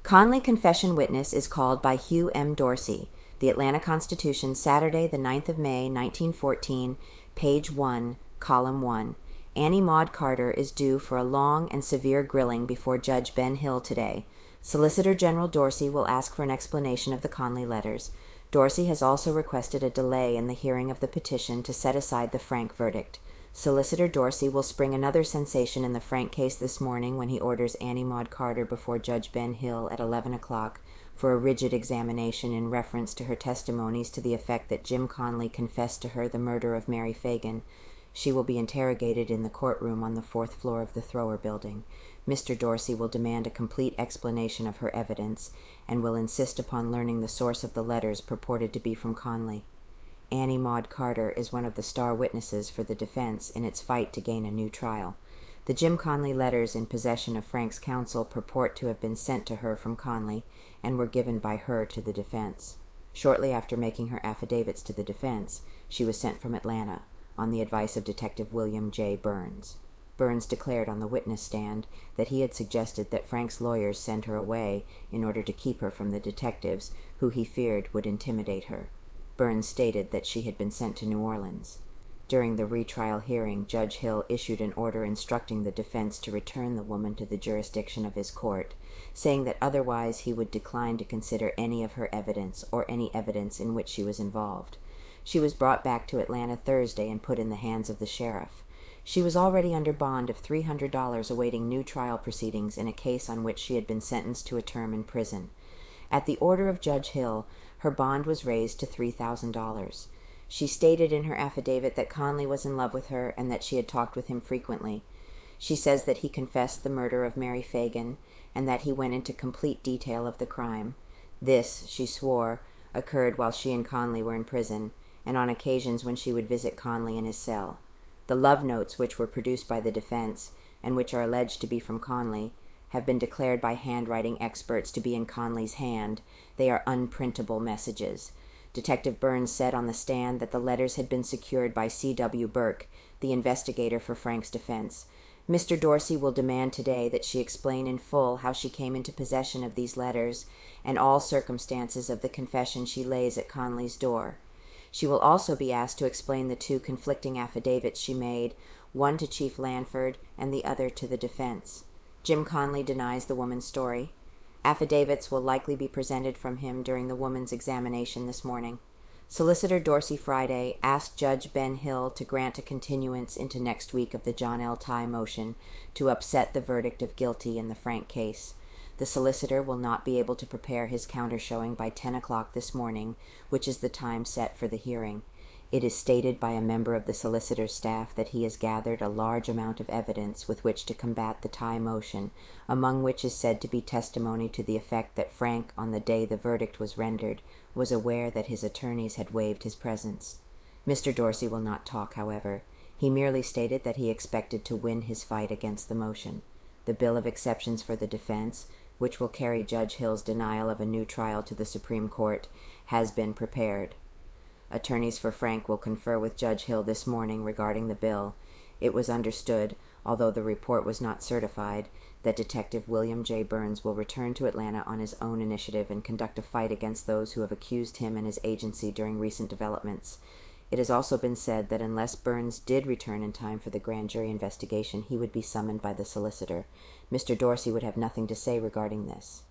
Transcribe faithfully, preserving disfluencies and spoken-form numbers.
Conley confession witness is called by Hugh M. Dorsey. The Atlanta Constitution, Saturday, the ninth of May, nineteen fourteen, page one, column one. Annie Maud Carter is due for a long and severe grilling before Judge Ben Hill today. Solicitor General Dorsey will ask for an explanation of the Conley letters. Dorsey has also requested a delay in the hearing of the petition to set aside the Frank verdict. Solicitor Dorsey will spring another sensation in the Frank case this morning when he orders Annie Maud Carter before Judge Ben Hill at eleven o'clock for a rigid examination in reference to her testimonies to the effect that Jim Conley confessed to her the murder of Mary Fagan. She will be interrogated in the courtroom on the fourth floor of the Thrower Building. Mister Dorsey will demand a complete explanation of her evidence and will insist upon learning the source of the letters purported to be from Conley. Annie Maud Carter is one of the star witnesses for the defense in its fight to gain a new trial. The Jim Conley letters in possession of Frank's counsel purport to have been sent to her from Conley and were given by her to the defense. Shortly after making her affidavits to the defense, she was sent from Atlanta on the advice of Detective William J. Burns. Burns declared on the witness stand that he had suggested that Frank's lawyers send her away in order to keep her from the detectives, who he feared would intimidate her. Burns stated that she had been sent to New Orleans. During the retrial hearing, Judge Hill issued an order instructing the defense to return the woman to the jurisdiction of his court, saying that otherwise he would decline to consider any of her evidence or any evidence in which she was involved. She was brought back to Atlanta Thursday and put in the hands of the sheriff. She was already under bond of three hundred dollars awaiting new trial proceedings in a case on which she had been sentenced to a term in prison. At the order of Judge Hill, her bond was raised to three thousand dollars. She stated in her affidavit that Conley was in love with her and that she had talked with him frequently. She says that he confessed the murder of Mary Fagan and that he went into complete detail of the crime. This, she swore, occurred while she and Conley were in prison, and on occasions when she would visit Conley in his cell. The love notes, which were produced by the defense, and which are alleged to be from Conley, have been declared by handwriting experts to be in Conley's hand. They are unprintable messages. Detective Burns said on the stand that the letters had been secured by C W Burke, the investigator for Frank's defense. Mister Dorsey will demand today that she explain in full how she came into possession of these letters and all circumstances of the confession she lays at Conley's door. She will also be asked to explain the two conflicting affidavits she made, one to Chief Lanford and the other to the defense. Jim Conley denies the woman's story. Affidavits will likely be presented from him during the woman's examination this morning. Solicitor Dorsey Friday asked Judge Ben Hill to grant a continuance into next week of the John L. Tye motion to upset the verdict of guilty in the Frank case. The solicitor will not be able to prepare his countershowing by ten o'clock this morning, which is the time set for the hearing. It is stated by a member of the solicitor's staff that he has gathered a large amount of evidence with which to combat the Tye motion, among which is said to be testimony to the effect that Frank, on the day the verdict was rendered, was aware that his attorneys had waived his presence. Mister Dorsey will not talk, however. He merely stated that he expected to win his fight against the motion. The bill of exceptions for the defense, which will carry Judge Hill's denial of a new trial to the Supreme Court, has been prepared. Attorneys for Frank will confer with Judge Hill this morning regarding the bill. It was understood, although the report was not certified, that Detective William J. Burns will return to Atlanta on his own initiative and conduct a fight against those who have accused him and his agency during recent developments. It has also been said that unless Burns did return in time for the grand jury investigation, he would be summoned by the solicitor. Mister Dorsey would have nothing to say regarding this.